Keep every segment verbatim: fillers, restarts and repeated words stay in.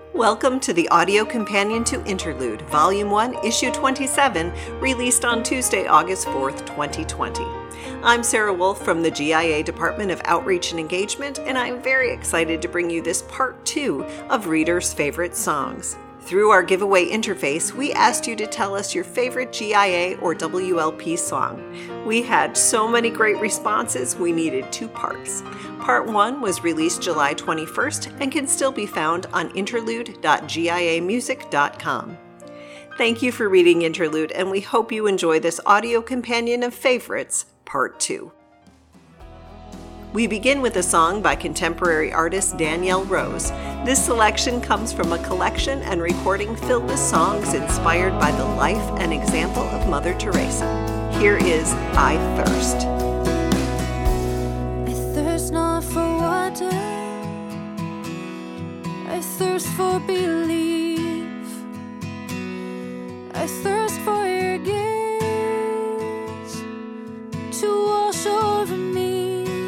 Welcome to the audio companion to Interlude, Volume one, Issue twenty-seven, released on Tuesday, August fourth, twenty twenty. I'm Sarah Wolf from the G I A Department of Outreach and Engagement, and I'm very excited to bring you this part two of Readers' Favorite Songs. Through our giveaway interface, we asked you to tell us your favorite G I A or W L P song. We had so many great responses, we needed two parts. Part one was released July twenty-first and can still be found on interlude dot G I A music dot com. Thank you for reading Interlude, and we hope you enjoy this audio companion of favorites, Part two. We begin with a song by contemporary artist Danielle Rose. This selection comes from a collection and recording filled with songs inspired by the life and example of Mother Teresa. Here is I Thirst. I thirst not for water, I thirst for belief, I thirst for your gaze to wash over me.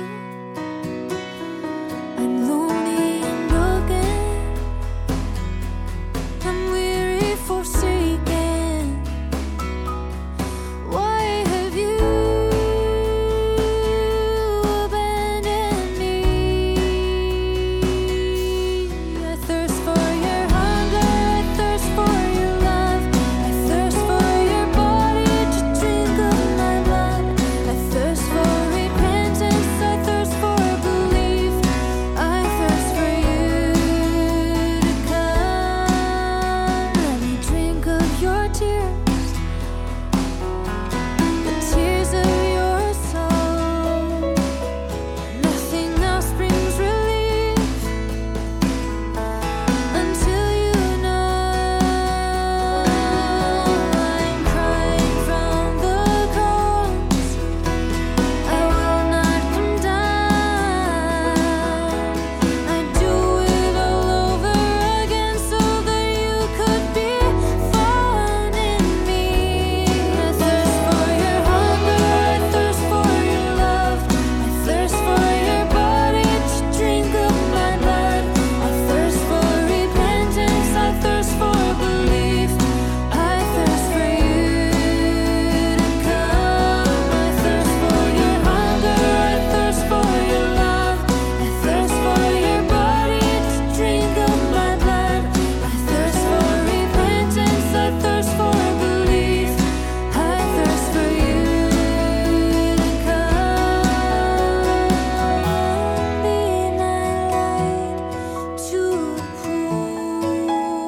I'm lonely and broken, I'm weary, forsaken. Why have you abandoned me? I thirst for your hunger, I thirst for your love, I thirst for your body to drink of my blood, I thirst for repentance, I thirst for belief, I thirst for you to come. Let me drink of your tears, the tears of your soul. Nothing else brings relief until you know I'm crying from the cross. I will not come down. I'd do it all over again so that you could be found in me. I thirst for your hunger, I thirst for your love, I thirst for your body to drink of my blood, I thirst for repentance, I thirst for belief, I thirst for you to come. I thirst for your hunger, I thirst for your love, I thirst for your body to drink of my blood, I thirst for repentance, I thirst for belief, I thirst for you to come. Be my light to the pool.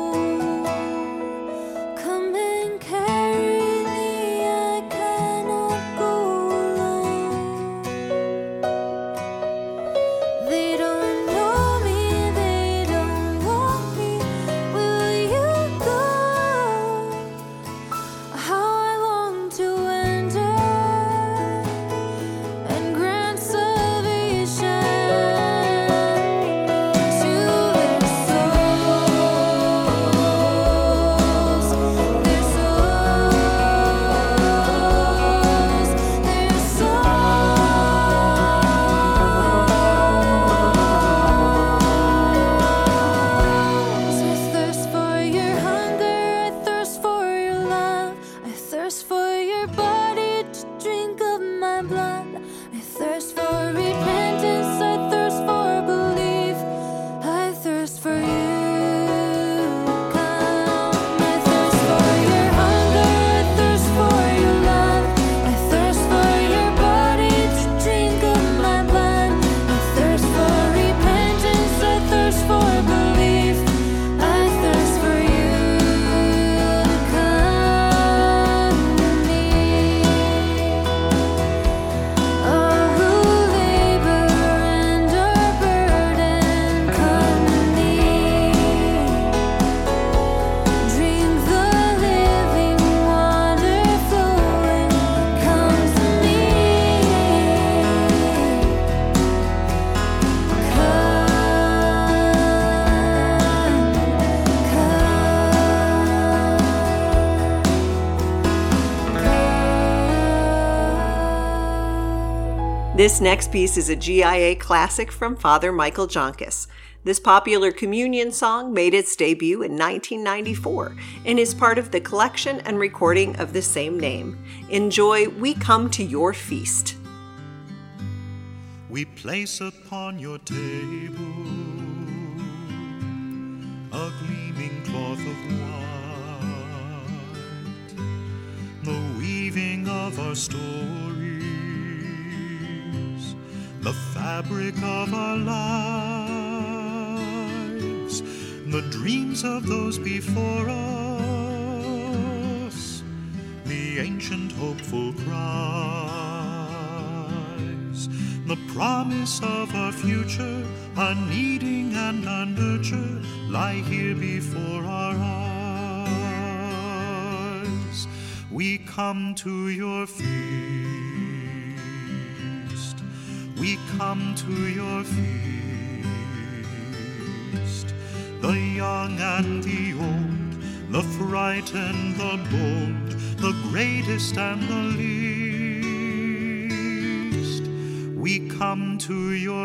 Come and carry me, I cannot go alone. They don't know me, they don't want me. Will you go? How I long to enter and grant salvation to their souls, their souls, their souls. I thirst for your hunger, I thirst for your love, I thirst for your body to drink of my blood, I thirst for repentance, I thirst for belief, I thirst for you. Come. I thirst for your hunger, I thirst for your love, I thirst for your body to drink of my blood, I thirst for repentance, I thirst for belief, I thirst for you to come to me. Oh, who labor and are burdened, come to me. Drink the living water flowing, come to me. This next piece is a G I A classic from Father Michael Joncas. This popular communion song made its debut in nineteen ninety-four and is part of the collection and recording of the same name. Enjoy We Come to Your Feast. We place upon your table a gleaming cloth of white, the weaving of our stories, the fabric of our lives, the dreams of those before us, the ancient hopeful cries, the promise of our future, a needing and a nurture lie here before our eyes. We come to your feast. We come to your feast. The young and the old, the frightened, the bold, the greatest and the least. We come to your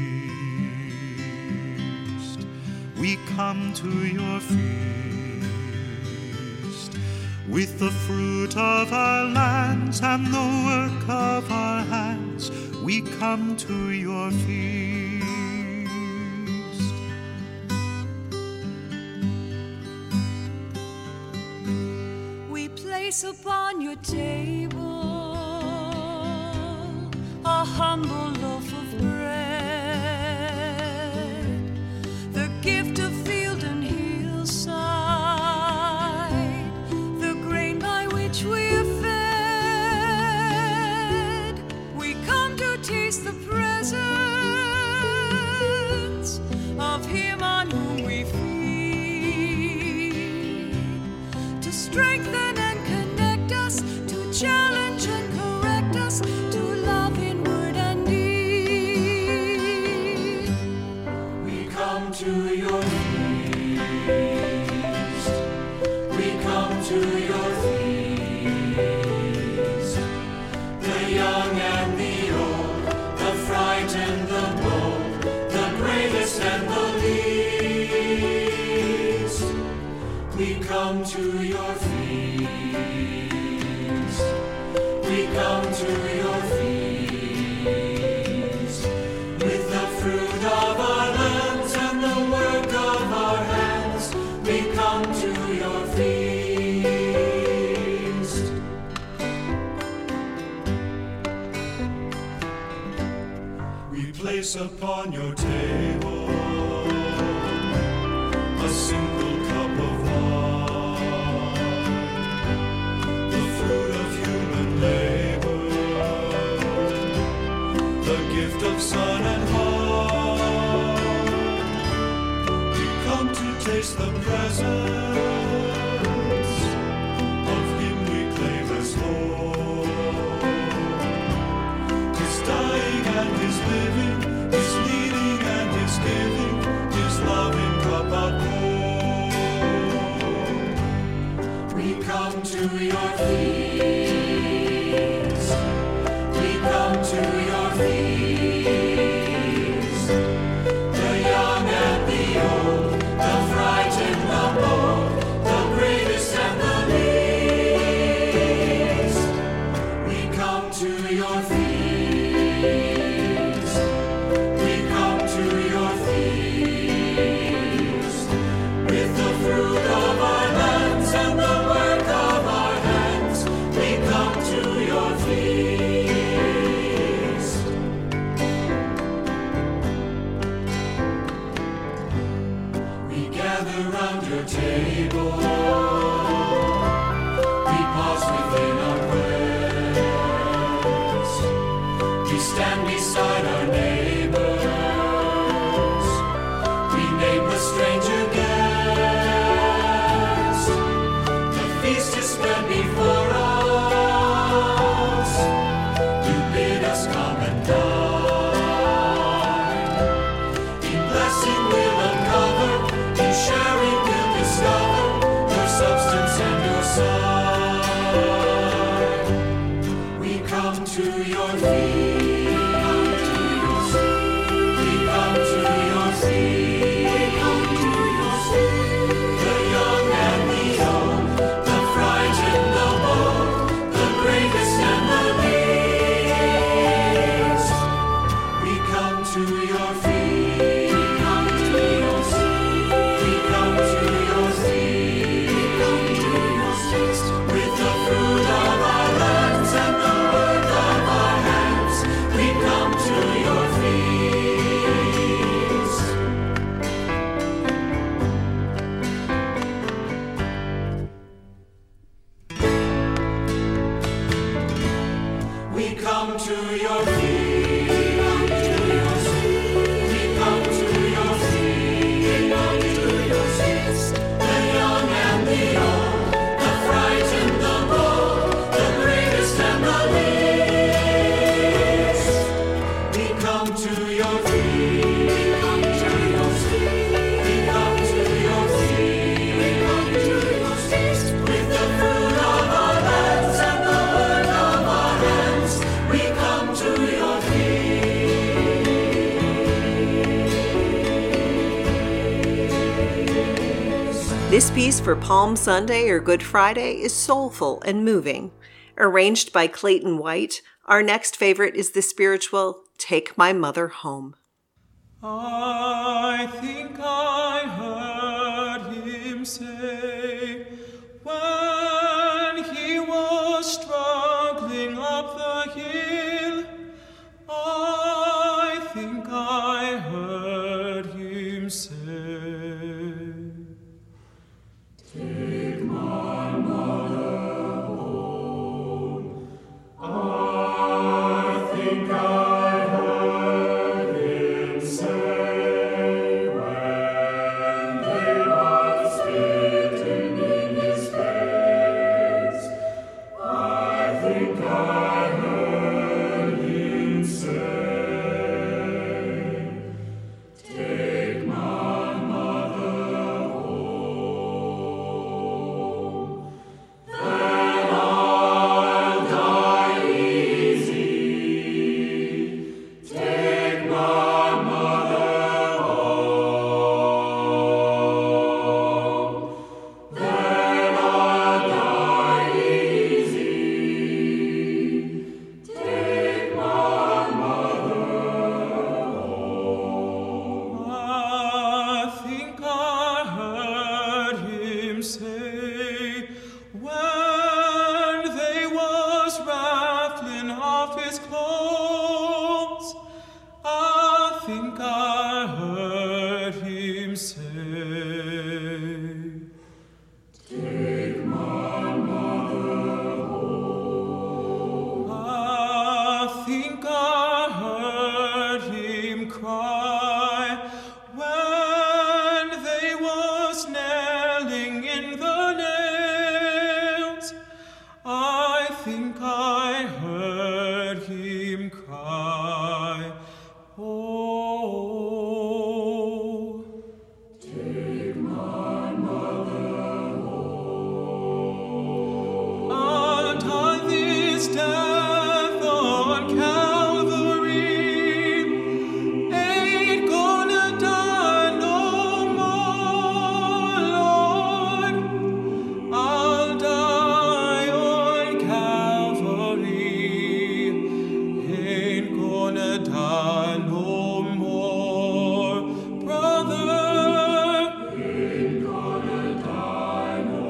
feast. We come to your feast. With the fruit of our lands and the work of our hands, we come to your feast. We place upon your table a humble loaf of bread, the gift of field and hillside, the grain by which we are fed. We come to taste the presence of him on whom we feed, to strengthen and connect us, to challenge and correct us, to love in word and deed. We come to your feast. We come to your feast. The young and the old, the frightened, the bold, the greatest and the least. We come to your feast. We come to your feast. With the fruit of our lands and the work of our hands, we come to your feast. We place upon your table a single cup of wine, the fruit of human labor, the gift of sun and heart. We come to taste the presence of him we claim as Lord. His dying and his living, his needing and his giving, his loving cup outpoured. We come to your feast. We come to your feast. The young and the old, the frightened, the bold, the greatest and the least. We come to your feast. We come to your feast. With the fruit of our lands and the work of our hands, we come to your feast. We gather round your table. We pause within our quest. We stand beside our neighbors. We name the stranger guest. The feast is spread before us. You bid us come and dine. In blessing we'll uncover, in sharing we'll discover your This piece for Palm Sunday or Good Friday is soulful and moving. Arranged by Clayton White, our next favorite is the spiritual Take My Mother Home. I think I heard him say when he was struggling up the hill, I think I heard him say, take my mother home. I think I heard him say when they were spitting in his face. I think I heard him say, take my mother home. Then I'll die easy. Take my mother home. Then I'll die easy. Take my mother home. I think I heard him say when they was rattling off his clothes, I think I heard him say, take my mother home. I think I heard him cry when they was nailing in the nails. I think I heard him cry, oh, take my mother home. Untie this death on Calvary, ain't gonna die no more, Lord. I'll die on Calvary, ain't gonna die no more, brother. Ain't gonna die no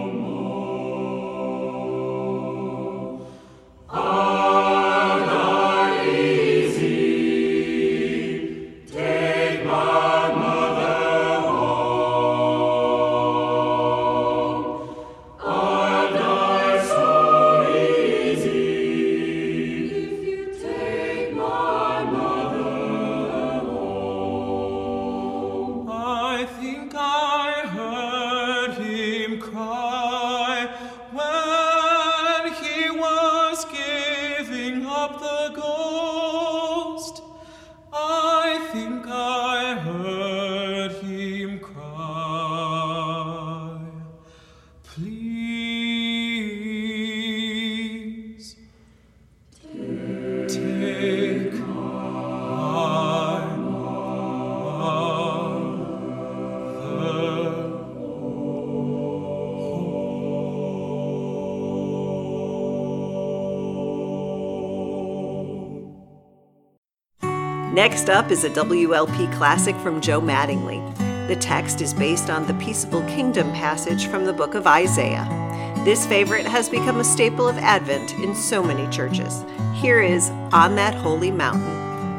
more. I'll die easy. Take my mother home. I'll die so easy if you take my mother home. I think I heard him cry when he was giving up the ghost. I think I heard him cry, please take my mother home. Next up is a W L P classic from Joe Mattingly. The text is based on the Peaceable Kingdom passage from the book of Isaiah. This favorite has become a staple of Advent in so many churches. Here is On That Holy Mountain.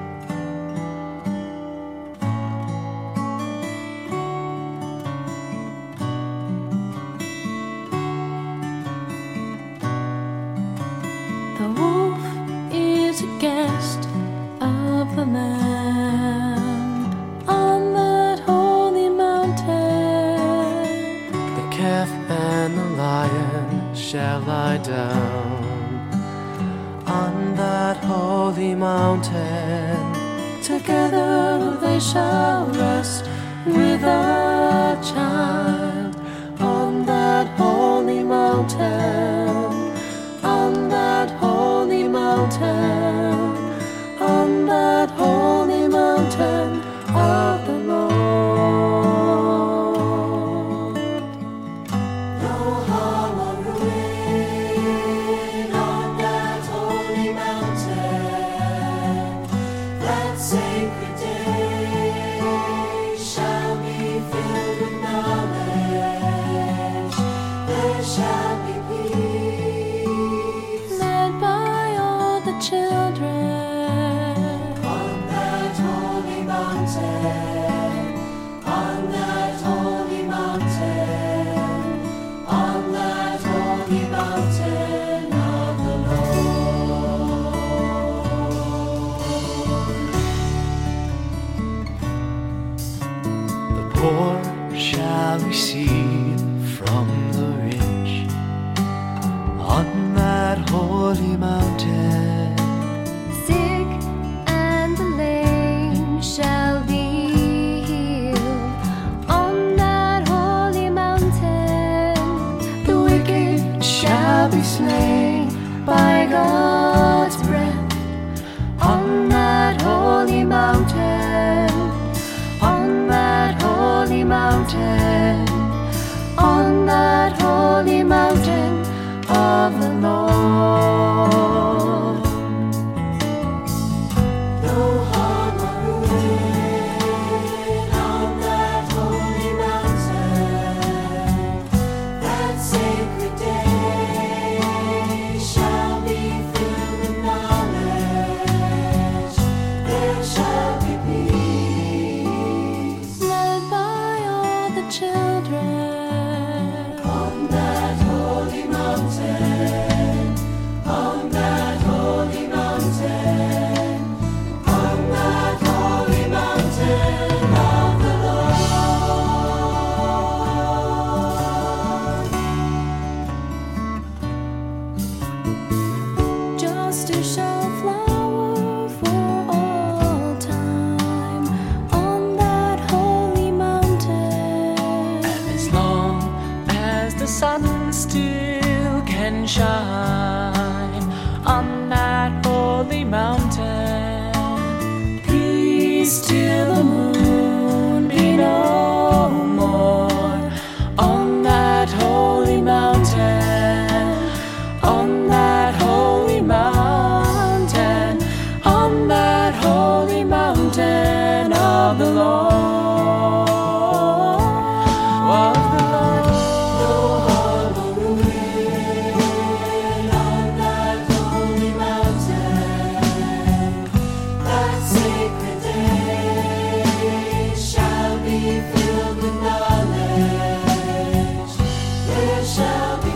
The wolf is a guest of the Lamb on that holy mountain. The calf and the lion shall lie down on that holy mountain. Together they shall rest with a child on that holy mountain, on that holy mountain, on that holy mountain of the Lord. poor shall receive from the rich on that holy mountain. Sick and the lame shall be healed on that holy mountain. The wicked shall be slain by God's breath on that holy mountain, on that holy mountain, on that holy mountain of the Lord. No harm or ruin on that holy mountain. That sacred day shall be filled with knowledge. There shall be peace Led by all the children on that holy mountain, on that holy mountain, on that holy mountain of the Lord. Justice shall flower for all time on that holy mountain. And as long as the sun still can shine on that holy mountain, peace till the moon be no more on that holy mountain, on that holy mountain, on that holy mountain of the Lord. Of the Lord. No harm or ruin on that holy mountain. That sacred day shall be filled with knowledge. There shall be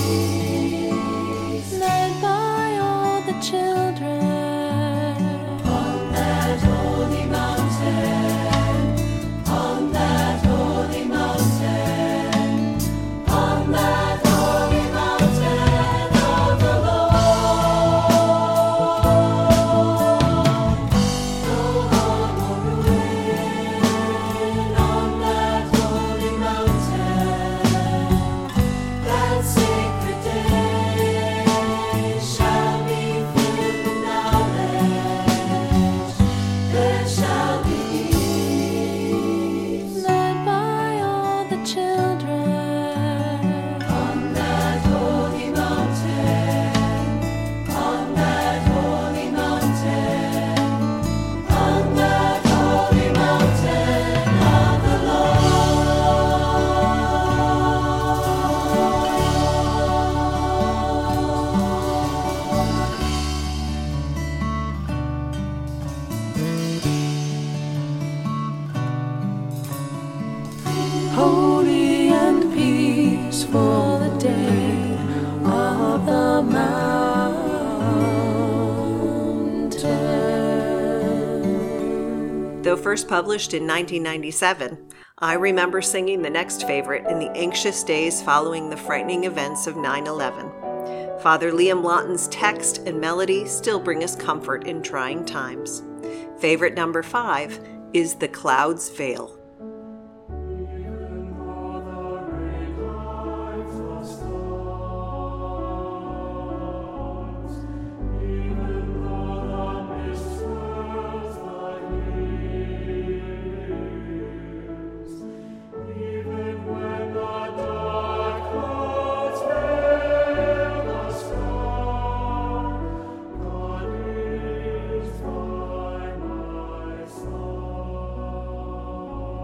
peace Led by all the children on that holy mountain, on that holy mountain, on that holy mountain of the Lord. No harm or ruin on that holy mountain. That sacred day shall be filled with knowledge. There shall be peace Led by all the children on that holy mountain, on that holy mountain, on that holy mountain of the Lord. Holy and peaceful the day of the mountain. Though first published in nineteen ninety-seven, I remember singing the next favorite in the anxious days following the frightening events of nine eleven. Father Liam Lawton's text and melody still bring us comfort in trying times. Favorite number five is The Clouds Veil. God is by my side.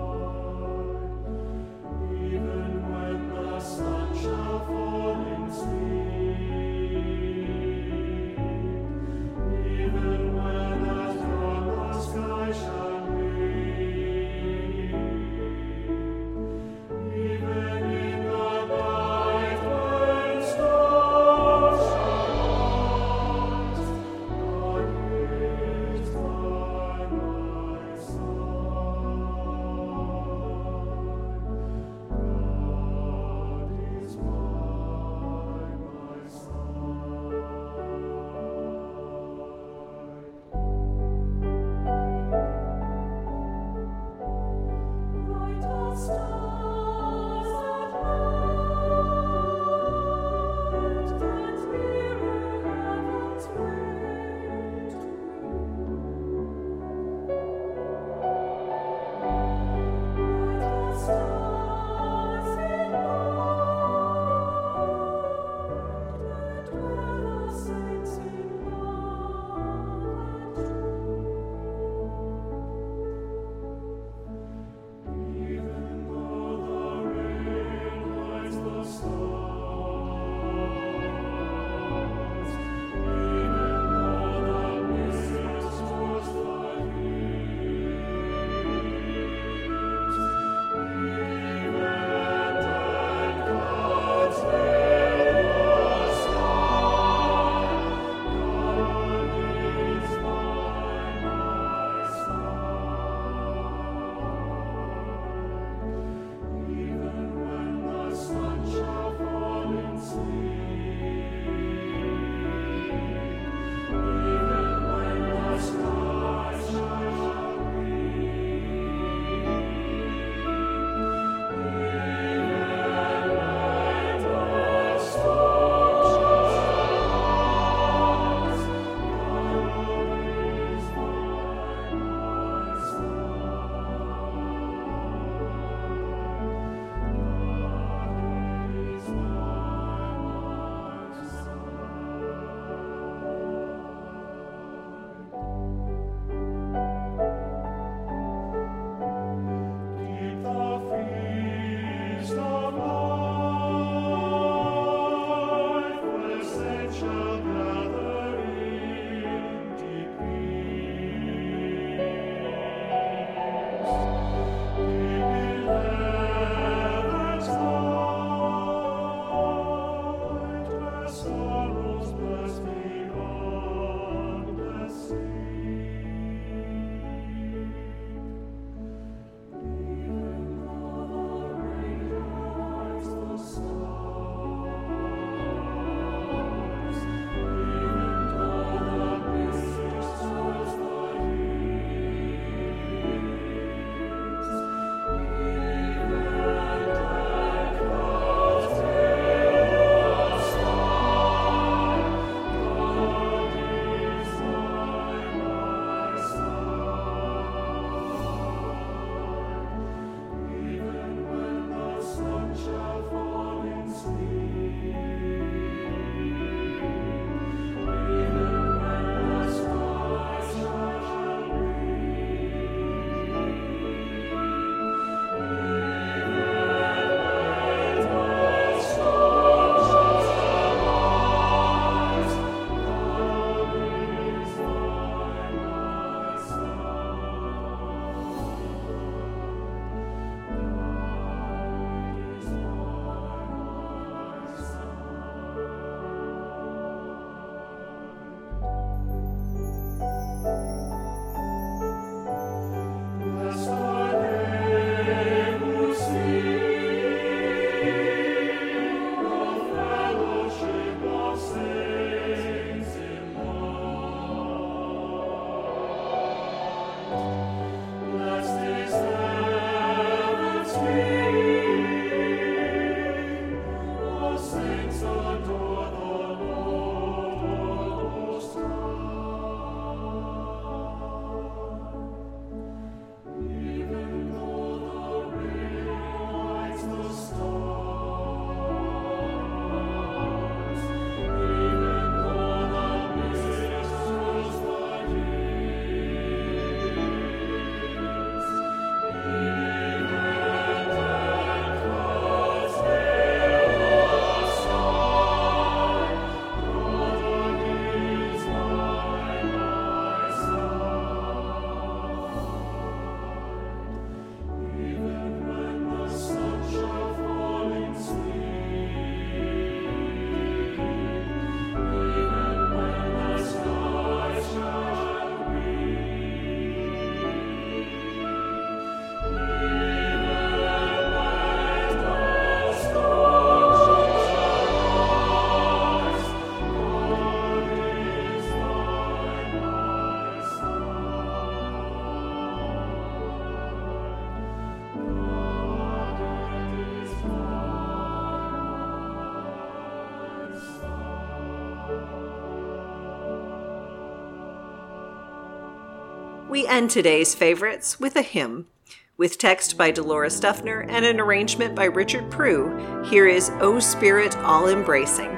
We end today's favorites with a hymn. With text by Dolores Duffner and an arrangement by Richard Prue, here is O Spirit All-Embracing.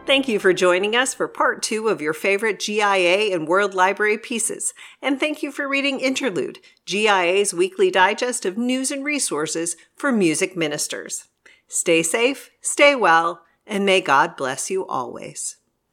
Thank you for joining us for part two of your favorite G I A and World Library pieces. And thank you for reading Interlude, G I A's weekly digest of news and resources for music ministers. Stay safe, stay well, and may God bless you always.